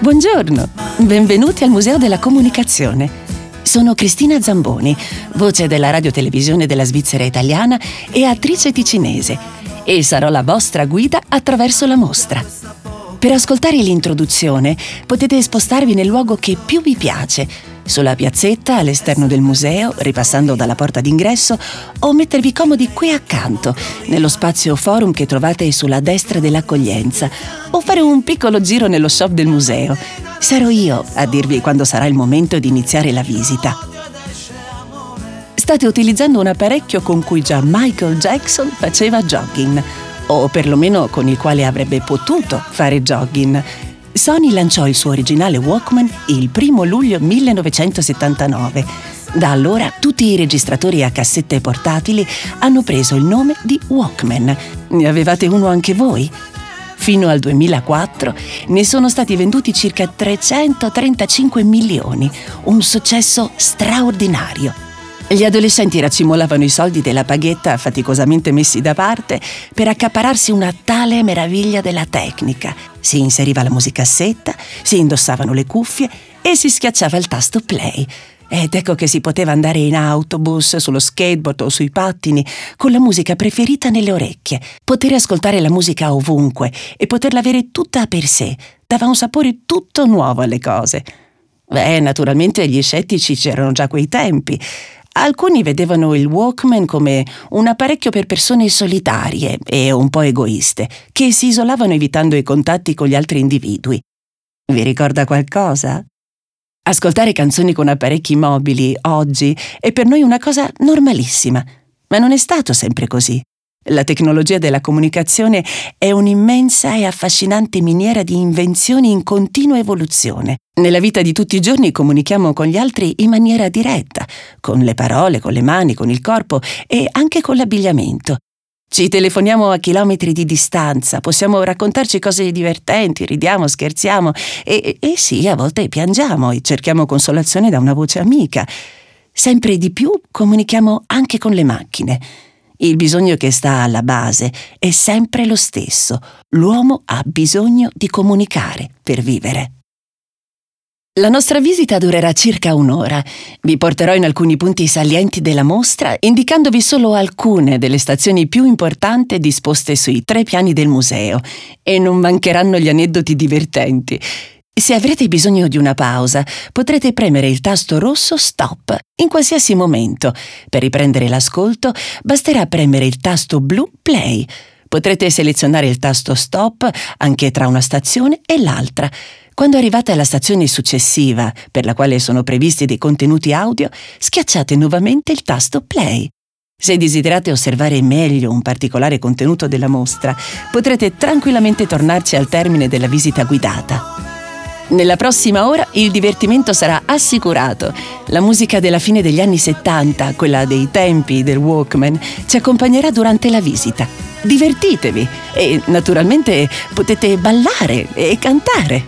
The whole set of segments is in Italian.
Buongiorno, benvenuti al Museo della Comunicazione. Sono Cristina Zamboni, voce della radiotelevisione della Svizzera italiana e attrice ticinese, e sarò la vostra guida attraverso la mostra. Per ascoltare l'introduzione potete spostarvi nel luogo che più vi piace, sulla piazzetta all'esterno del museo, ripassando dalla porta d'ingresso, o mettervi comodi qui accanto, nello spazio forum che trovate sulla destra dell'accoglienza, o fare un piccolo giro nello shop del museo. Sarò io a dirvi quando sarà il momento di iniziare la visita. State utilizzando un apparecchio con cui già Michael Jackson faceva jogging, o perlomeno con il quale avrebbe potuto fare jogging. Sony lanciò il suo originale Walkman il 1 luglio 1979. Da allora tutti i registratori a cassette portatili hanno preso il nome di Walkman. Ne avevate uno anche voi? Fino al 2004 ne sono stati venduti circa 335 milioni, un successo straordinario. Gli adolescenti racimolavano i soldi della paghetta faticosamente messi da parte per accaparrarsi una tale meraviglia della tecnica. Si inseriva la musicassetta, si indossavano le cuffie e si schiacciava il tasto play. Ed ecco che si poteva andare in autobus, sullo skateboard o sui pattini, con la musica preferita nelle orecchie. Poter ascoltare la musica ovunque e poterla avere tutta per sé dava un sapore tutto nuovo alle cose. Naturalmente gli scettici c'erano già a quei tempi. Alcuni vedevano il Walkman come un apparecchio per persone solitarie e un po' egoiste, che si isolavano evitando i contatti con gli altri individui. Vi ricorda qualcosa? Ascoltare canzoni con apparecchi mobili oggi è per noi una cosa normalissima, ma non è stato sempre così. La tecnologia della comunicazione è un'immensa e affascinante miniera di invenzioni in continua evoluzione. Nella vita di tutti i giorni comunichiamo con gli altri in maniera diretta, con le parole, con le mani, con il corpo e anche con l'abbigliamento. Ci telefoniamo a chilometri di distanza, possiamo raccontarci cose divertenti, ridiamo, scherziamo e sì, a volte piangiamo e cerchiamo consolazione da una voce amica. Sempre di più comunichiamo anche con le macchine. Il bisogno che sta alla base è sempre lo stesso. L'uomo ha bisogno di comunicare per vivere. La nostra visita durerà circa un'ora. Vi porterò in alcuni punti salienti della mostra, indicandovi solo alcune delle stazioni più importanti disposte sui 3 piani del museo, e non mancheranno gli aneddoti divertenti. Se avrete bisogno di una pausa, potrete premere il tasto rosso Stop in qualsiasi momento. Per riprendere l'ascolto, basterà premere il tasto blu Play. Potrete selezionare il tasto Stop anche tra una stazione e l'altra. Quando arrivate alla stazione successiva, per la quale sono previsti dei contenuti audio, schiacciate nuovamente il tasto Play. Se desiderate osservare meglio un particolare contenuto della mostra, potrete tranquillamente tornarci al termine della visita guidata. Nella prossima ora il divertimento sarà assicurato. La musica della fine degli anni 70, quella dei tempi del Walkman, ci accompagnerà durante la visita. Divertitevi e naturalmente potete ballare e cantare.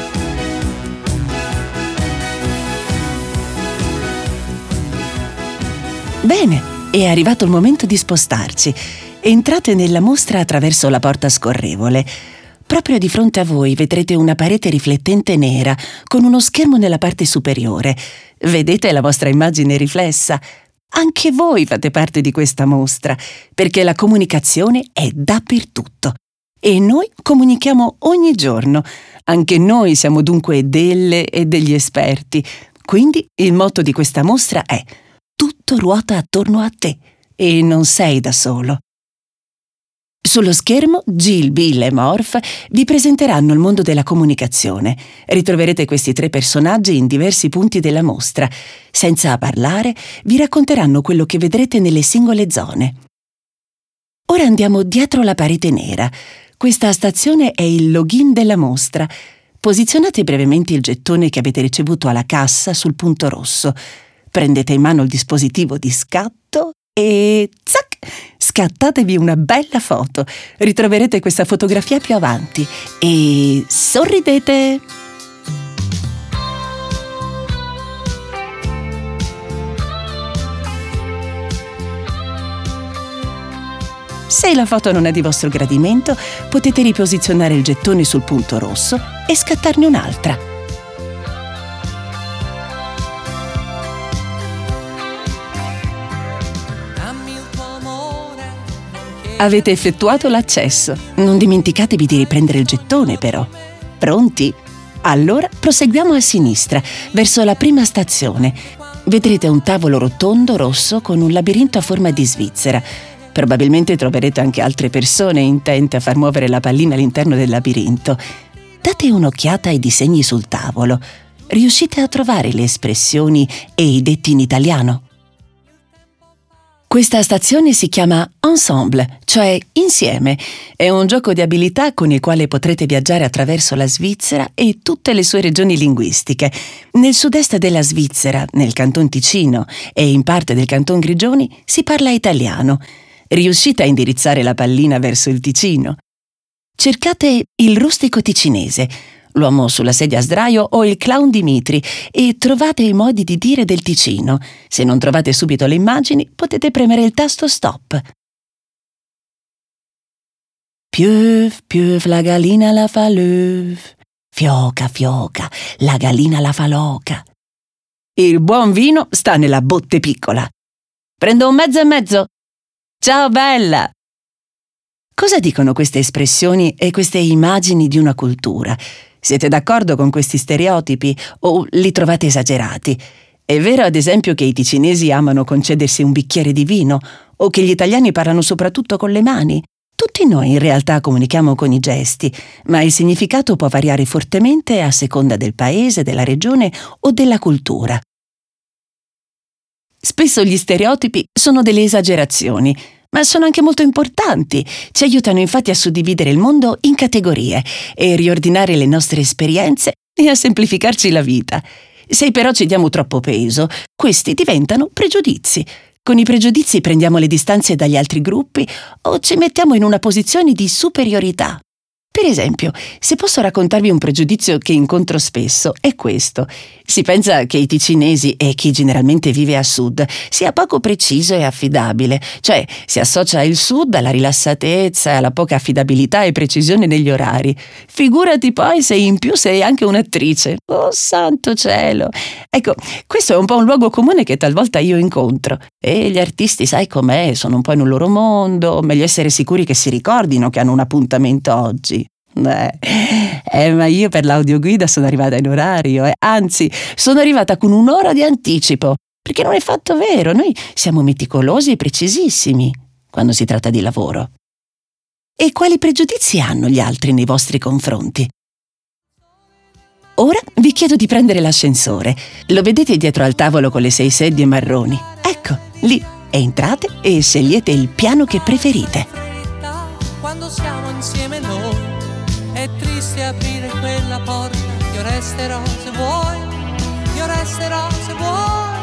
Bene, è arrivato il momento di spostarci. Entrate nella mostra attraverso la porta scorrevole. Proprio di fronte a voi vedrete una parete riflettente nera con uno schermo nella parte superiore. Vedete la vostra immagine riflessa? Anche voi fate parte di questa mostra, perché la comunicazione è dappertutto. E noi comunichiamo ogni giorno. Anche noi siamo dunque delle e degli esperti. Quindi il motto di questa mostra è: tutto ruota attorno a te e non sei da solo. Sullo schermo Jill, Bill e Morph vi presenteranno il mondo della comunicazione. Ritroverete questi 3 personaggi in diversi punti della mostra. Senza parlare, vi racconteranno quello che vedrete nelle singole zone. Ora andiamo dietro la parete nera. Questa stazione è il login della mostra. Posizionate brevemente il gettone che avete ricevuto alla cassa sul punto rosso. Prendete in mano il dispositivo di scatto e zac! Scattatevi una bella foto. Ritroverete questa fotografia più avanti e sorridete! Se la foto non è di vostro gradimento, potete riposizionare il gettone sul punto rosso e scattarne un'altra. Avete effettuato l'accesso. Non dimenticatevi di riprendere il gettone, però. Pronti? Allora proseguiamo a sinistra, verso la prima stazione. Vedrete un tavolo rotondo rosso con un labirinto a forma di Svizzera. Probabilmente troverete anche altre persone intente a far muovere la pallina all'interno del labirinto. Date un'occhiata ai disegni sul tavolo. Riuscite a trovare le espressioni e i detti in italiano? Questa stazione si chiama Ensemble, cioè insieme. È un gioco di abilità con il quale potrete viaggiare attraverso la Svizzera e tutte le sue regioni linguistiche. Nel sud-est della Svizzera, nel Canton Ticino e in parte del Canton Grigioni si parla italiano. Riuscite a indirizzare la pallina verso il Ticino? Cercate il rustico ticinese, l'uomo sulla sedia a sdraio o il clown Dimitri e trovate i modi di dire del Ticino. Se non trovate subito le immagini, potete premere il tasto stop. Pieuve, pieuve, la gallina la fa l'œuf. Fioca, fioca, la gallina la fa l'oca. Il buon vino sta nella botte piccola. Prendo un mezzo e mezzo. Ciao bella! Cosa dicono queste espressioni e queste immagini di una cultura? Siete d'accordo con questi stereotipi o li trovate esagerati? È vero, ad esempio, che i ticinesi amano concedersi un bicchiere di vino o che gli italiani parlano soprattutto con le mani? Tutti noi in realtà comunichiamo con i gesti, ma il significato può variare fortemente a seconda del paese, della regione o della cultura. Spesso gli stereotipi sono delle esagerazioni, ma sono anche molto importanti. Ci aiutano infatti a suddividere il mondo in categorie e riordinare le nostre esperienze e a semplificarci la vita. Se però ci diamo troppo peso, questi diventano pregiudizi. Con i pregiudizi prendiamo le distanze dagli altri gruppi o ci mettiamo in una posizione di superiorità. Per esempio, se posso raccontarvi un pregiudizio che incontro spesso, è questo. Si pensa che i ticinesi e chi generalmente vive a sud sia poco preciso e affidabile, cioè si associa il sud alla rilassatezza, alla poca affidabilità e precisione negli orari. Figurati poi se in più sei anche un'attrice. Oh santo cielo! Ecco, questo è un po' un luogo comune che talvolta io incontro. E gli artisti, sai com'è, sono un po' in un loro mondo, meglio essere sicuri che si ricordino che hanno un appuntamento oggi. Ma io per l'audioguida sono arrivata in orario, anzi, sono arrivata con un'ora di anticipo, perché non è fatto vero, noi siamo meticolosi e precisissimi quando si tratta di lavoro. E quali pregiudizi hanno gli altri nei vostri confronti? Ora vi chiedo di prendere l'ascensore. Lo vedete dietro al tavolo con le 6 sedie marroni? Ecco, lì. Entrate e scegliete il piano che preferite. Quando siamo insieme noi è triste aprire quella porta. Io resterò se vuoi, io resterò se vuoi.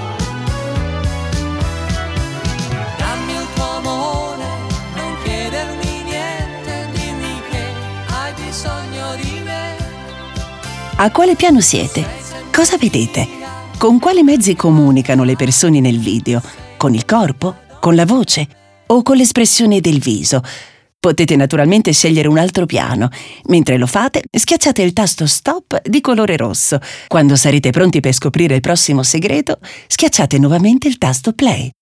Dammi il tuo amore, non chiedermi niente, dimmi che hai bisogno di me. A quale piano siete? Cosa vedete? Con quali mezzi comunicano le persone nel video? Con il corpo? Con la voce? O con l'espressione del viso? Potete naturalmente scegliere un altro piano. Mentre lo fate, schiacciate il tasto stop di colore rosso. Quando sarete pronti per scoprire il prossimo segreto, schiacciate nuovamente il tasto play.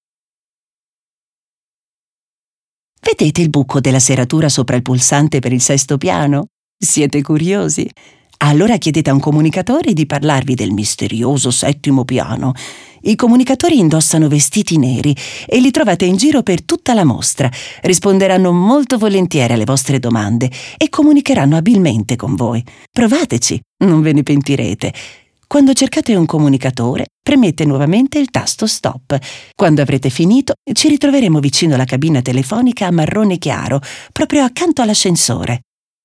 Vedete il buco della serratura sopra il pulsante per il 6° piano? Siete curiosi? Allora chiedete a un comunicatore di parlarvi del misterioso 7° piano. I comunicatori indossano vestiti neri e li trovate in giro per tutta la mostra. Risponderanno molto volentieri alle vostre domande e comunicheranno abilmente con voi. Provateci, non ve ne pentirete. Quando cercate un comunicatore, premete nuovamente il tasto stop. Quando avrete finito, ci ritroveremo vicino alla cabina telefonica a marrone chiaro, proprio accanto all'ascensore.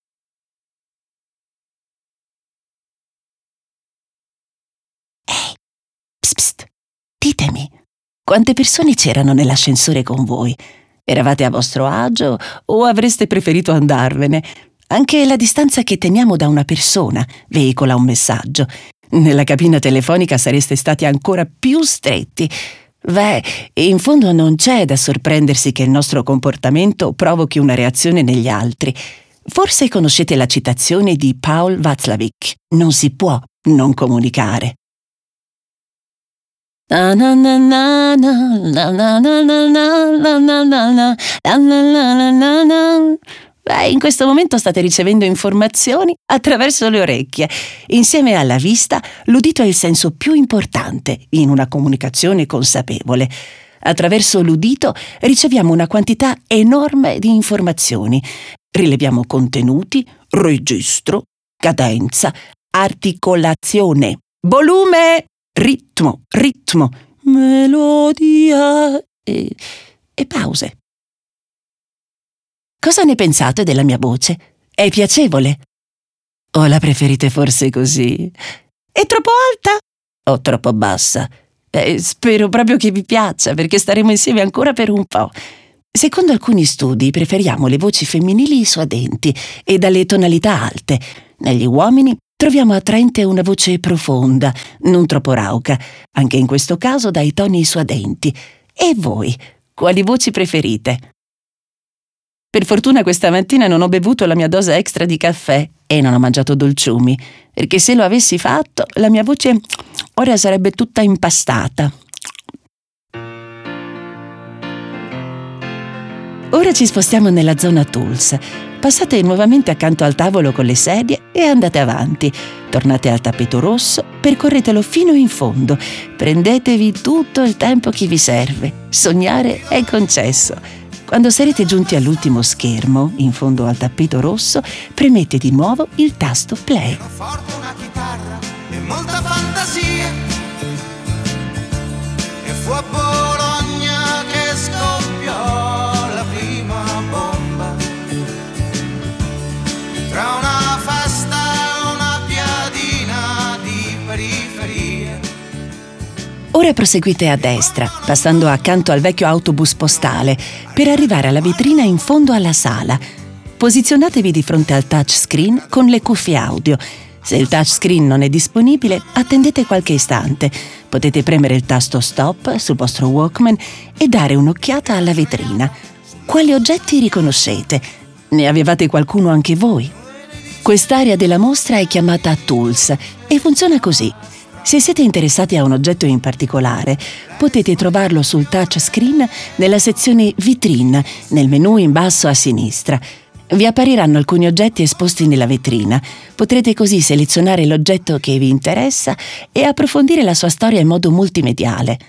Psst, ditemi, quante persone c'erano nell'ascensore con voi? Eravate a vostro agio o avreste preferito andarvene? Anche la distanza che teniamo da una persona veicola un messaggio. Nella cabina telefonica sareste stati ancora più stretti. Beh, in fondo non c'è da sorprendersi che il nostro comportamento provochi una reazione negli altri. Forse conoscete la citazione di Paul Václavic: non si può non comunicare. Beh, in questo momento state ricevendo informazioni attraverso le orecchie. Insieme alla vista, l'udito è il senso più importante in una comunicazione consapevole. Attraverso l'udito riceviamo una quantità enorme di informazioni. Rileviamo contenuti, registro, cadenza, articolazione, volume, ritmo, melodia e pause. Cosa ne pensate della mia voce? È piacevole? O la preferite forse così? È troppo alta? O troppo bassa? Spero proprio che vi piaccia, perché staremo insieme ancora per un po'. Secondo alcuni studi preferiamo le voci femminili suadenti e dalle tonalità alte. Negli uomini troviamo attraente una voce profonda, non troppo rauca, anche in questo caso dai toni suadenti. E voi, quali voci preferite? Per fortuna questa mattina non ho bevuto la mia dose extra di caffè e non ho mangiato dolciumi, perché se lo avessi fatto la mia voce ora sarebbe tutta impastata. Ora ci spostiamo nella zona tools. Passate nuovamente accanto al tavolo con le sedie e andate avanti. Tornate al tappeto rosso, percorretelo fino in fondo. Prendetevi tutto il tempo che vi serve. Sognare è concesso. Quando sarete giunti all'ultimo schermo, in fondo al tappeto rosso, premete di nuovo il tasto play. Una forte, una chitarra e molta fantasia. E fu a Bologna che scoppiò la prima bomba. Tra una festa e una piadina di periferia. Ora proseguite a destra, passando accanto al vecchio autobus postale, per arrivare alla vetrina in fondo alla sala. Posizionatevi di fronte al touchscreen con le cuffie audio. Se il touchscreen non è disponibile, attendete qualche istante. Potete premere il tasto stop sul vostro Walkman e dare un'occhiata alla vetrina. Quali oggetti riconoscete? Ne avevate qualcuno anche voi? Quest'area della mostra è chiamata Tools e funziona così. Se siete interessati a un oggetto in particolare, potete trovarlo sul touchscreen nella sezione Vitrine, nel menu in basso a sinistra. Vi appariranno alcuni oggetti esposti nella vetrina. Potrete così selezionare l'oggetto che vi interessa e approfondire la sua storia in modo multimediale.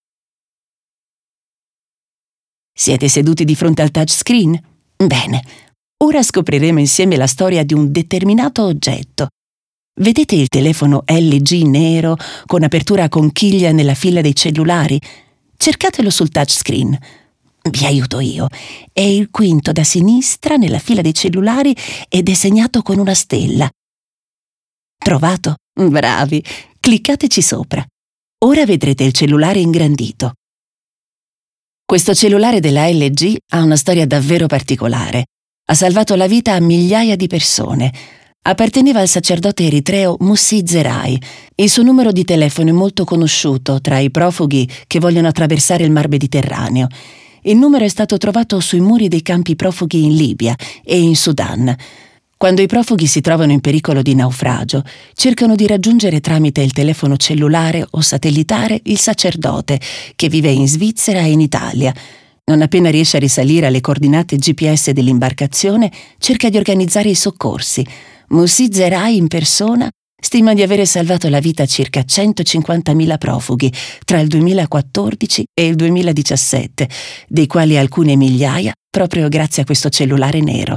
Siete seduti di fronte al touchscreen? Bene, ora scopriremo insieme la storia di un determinato oggetto. Vedete il telefono LG nero con apertura a conchiglia nella fila dei cellulari? Cercatelo sul touchscreen. Vi aiuto io. È il quinto da sinistra nella fila dei cellulari ed è segnato con una stella. Trovato? Bravi! Cliccateci sopra. Ora vedrete il cellulare ingrandito. Questo cellulare della LG ha una storia davvero particolare. Ha salvato la vita a migliaia di persone. Apparteneva al sacerdote eritreo Mussi Zerai. Il suo numero di telefono è molto conosciuto tra i profughi che vogliono attraversare il Mar Mediterraneo. Il numero è stato trovato sui muri dei campi profughi in Libia e in Sudan. Quando i profughi si trovano in pericolo di naufragio, cercano di raggiungere tramite il telefono cellulare o satellitare il sacerdote, che vive in Svizzera e in Italia. Non appena riesce a risalire alle coordinate GPS dell'imbarcazione, cerca di organizzare i soccorsi. Mussi Zerai in persona stima di avere salvato la vita a circa 150.000 profughi tra il 2014 e il 2017, dei quali alcune migliaia proprio grazie a questo cellulare nero.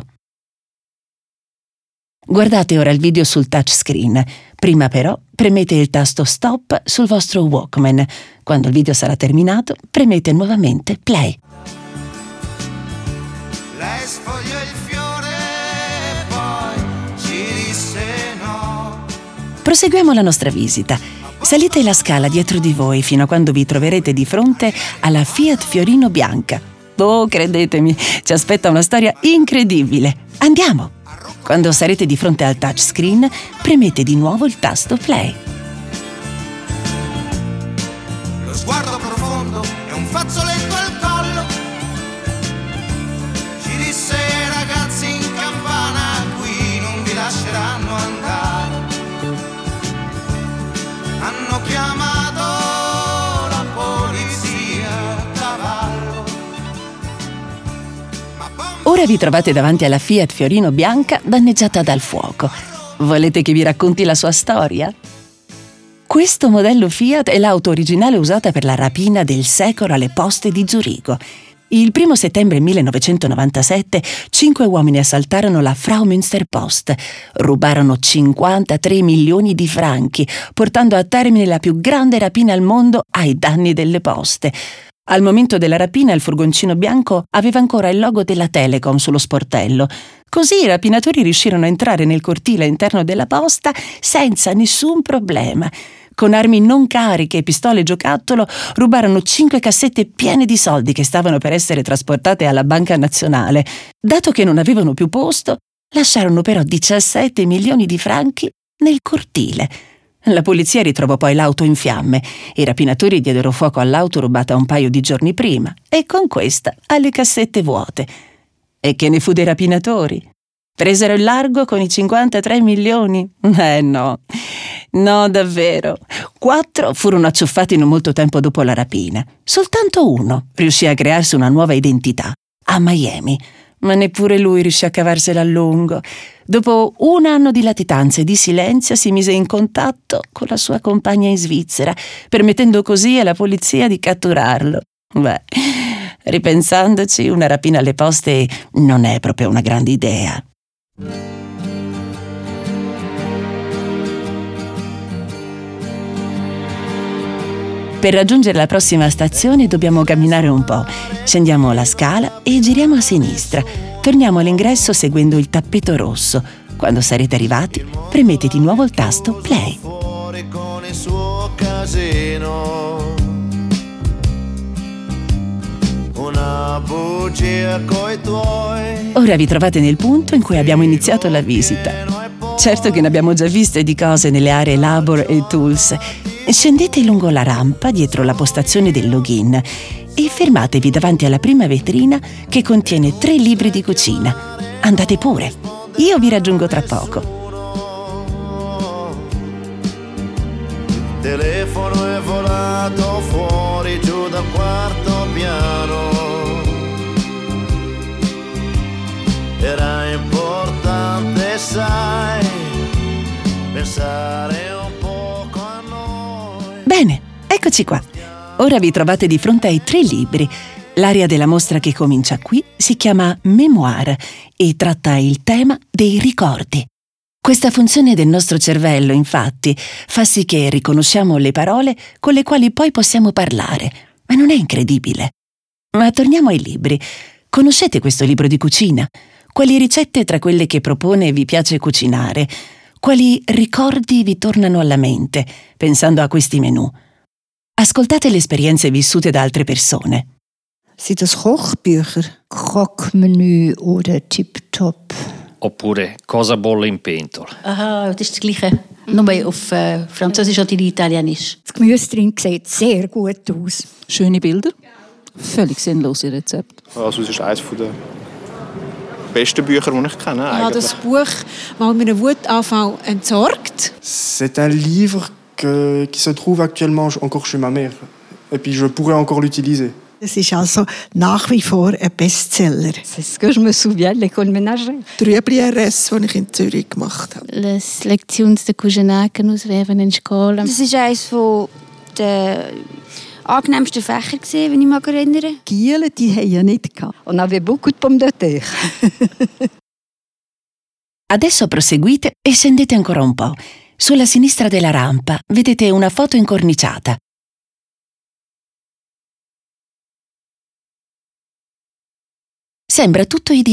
Guardate ora il video sul touchscreen. Prima però premete il tasto stop sul vostro Walkman. Quando il video sarà terminato, premete nuovamente play. Lei sfogliò il fiore e poi ci disse no. Proseguiamo la nostra visita. Salite la scala dietro di voi fino a quando vi troverete di fronte alla Fiat Fiorino bianca. Oh, credetemi, ci aspetta una storia incredibile. Andiamo! Quando sarete di fronte al touchscreen, premete di nuovo il tasto play. Lo sguardo profondo fazzoletto al collo. Ci disse: ragazzi in campana qui non vi lasceranno andare. Hanno chiamato la polizia a cavallo. Ora vi trovate davanti alla Fiat Fiorino bianca danneggiata dal fuoco. Volete che vi racconti la sua storia? Questo modello Fiat è l'auto originale usata per la rapina del secolo alle poste di Zurigo. Il 1 settembre 1997 5 uomini assaltarono la Fraumünsterpost, rubarono 53 milioni di franchi, portando a termine la più grande rapina al mondo ai danni delle poste. Al momento della rapina il furgoncino bianco aveva ancora il logo della Telecom sullo sportello. Così i rapinatori riuscirono a entrare nel cortile interno della posta senza nessun problema. Con armi non cariche e pistole giocattolo rubarono 5 cassette piene di soldi che stavano per essere trasportate alla Banca Nazionale. Dato che non avevano più posto, lasciarono però 17 milioni di franchi nel cortile. La polizia ritrovò poi l'auto in fiamme. I rapinatori diedero fuoco all'auto rubata un paio di giorni prima e con questa alle cassette vuote. E che ne fu dei rapinatori? Presero il largo con i 53 milioni? No, davvero. 4 furono acciuffati non molto tempo dopo la rapina. Soltanto uno riuscì a crearsi una nuova identità, a Miami. Ma neppure lui riuscì a cavarsela a lungo. Dopo un anno di latitanza e di silenzio si mise in contatto con la sua compagna in Svizzera, permettendo così alla polizia di catturarlo. Ripensandoci, una rapina alle poste non è proprio una grande idea. Per raggiungere la prossima stazione dobbiamo camminare un po'. Scendiamo la scala e giriamo a sinistra. Torniamo all'ingresso seguendo il tappeto rosso. Quando sarete arrivati, premete di nuovo il tasto play. Fuori con il suo casino. Una bugia coi tuoi. Ora vi trovate nel punto in cui abbiamo iniziato la visita. Certo che ne abbiamo già viste di cose nelle aree Labor e Tools. Scendete lungo la rampa dietro la postazione del login e fermatevi davanti alla prima vetrina che contiene 3 libri di cucina. Andate pure, io vi raggiungo tra poco. Il telefono è volato fuori giù dal quarto piano. Era importante, sai, pensare un poco a noi. Bene, eccoci qua. Ora vi trovate di fronte ai 3 libri. L'area della mostra che comincia qui si chiama Mémoire e tratta il tema dei ricordi. Questa funzione del nostro cervello, infatti, fa sì che riconosciamo le parole con le quali poi possiamo parlare. Ma non è incredibile? Ma torniamo ai libri. Conoscete questo libro di cucina? Quali ricette tra quelle che propone vi piace cucinare? Quali ricordi vi tornano alla mente pensando a questi menù? Ascoltate le esperienze vissute da altre persone. Sind das Kochbücher? Kochmenü oder Tip-Top. Oppure Cosa bolle in pentola. Aha, das ist das Gleiche. Nur auf Französisch oder Italienisch. Das Gemüse drin sieht sehr gut aus. Schöne Bilder, völlig sinnlose Rezepte. Also es ist eines der besten Bücher, die ich kenne. Ja, das Buch, das mir einen Wutanfall entsorgt. C'est un livre qui se trouve actuellement encore chez ma mère. Et puis je pourrais encore l'utiliser. Es ist also nach wie vor ein Bestseller. C'est ce que je me souviens de l'école ménagère. Die Rüebli-RS, die ich in Zürich gemacht habe. Les Lektions de Cuisine auswählen in Schule. Das ist eines der angenehmsten Fächer, wenn ich mich erinnere. Giele, die haben ja nicht gehabt. On avait beaucoup de pommes de terre. Adesso proseguite e scendete ancora un po'. Sulla sinistra della rampa vedete una foto incorniciata. Sembra tutto